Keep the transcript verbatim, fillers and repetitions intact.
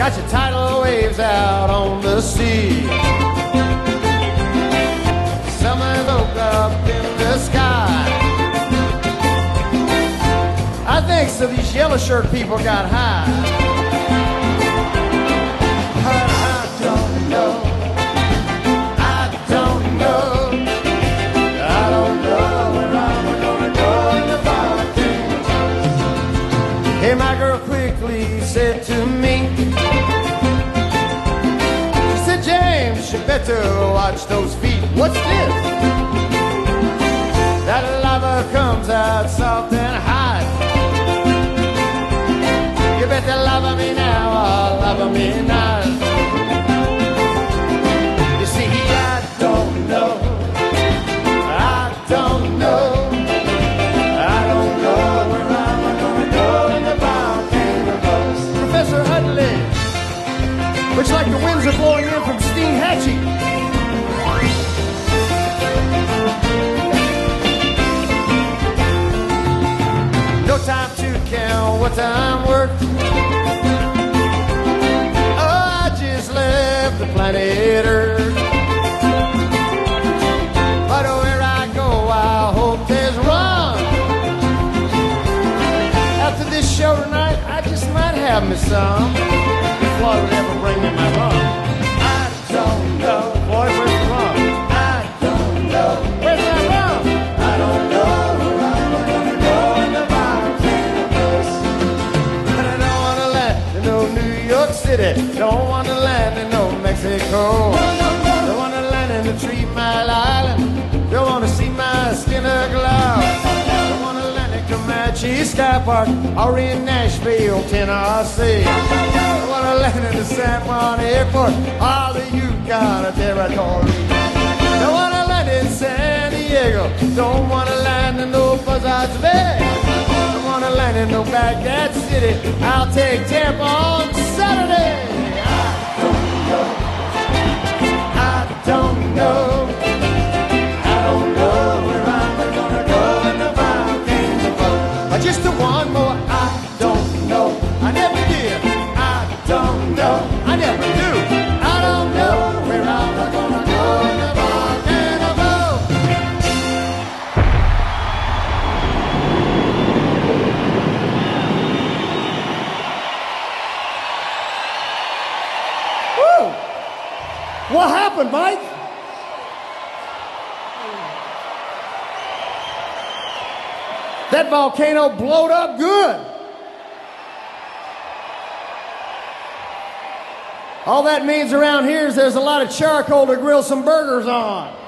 Got your tidal waves out on the sea. Summer's oak up in the sky. I think so these yellow shirt people got high. But I don't know. I don't know. I don't know where I'm gonna go in the volcano. Hey, my girl quickly said to me, she said, James, you better watch those feet. What's this? That lava comes out soft and hot. You better love me now or love me not. You see, I don't know. I don't know. I don't know where I'm gonna go in the volcano bus. Professor Hudley, looks like the winds are blowing in from Steinhatchee. No time to count what I'm worth. Oh, I just left the planet Earth. But where I go, I hope there's rum. After this show tonight, I just might have me some. If Floyd would ever bring me my rum. I don't know. Boy, where's the rum? I don't know. Where's my rum? I don't know. City. Don't want to land in no Mexico. No, no, no. Don't want to land in the Three Mile Island. Don't want to see my skin aglow. Don't want to land in Comanche Sky Park or in Nashville, Tennessee. Don't want to land in the San Juan Airport. All of you got a territory. Don't want to land in San Diego. Don't want to land in no Buzzards Bay. Don't want to land in no Baghdad City. I'll take Tampa on Saturday. I don't know. I don't know. I don't know where I'm gonna go in the volcano boat. Just the one more. I don't know. I never did. I don't know. I never do. I don't know where I'm gonna go in the volcano boat. Woo! What happened, Mike? That volcano blowed up good. All that means around here is there's a lot of charcoal to grill some burgers on.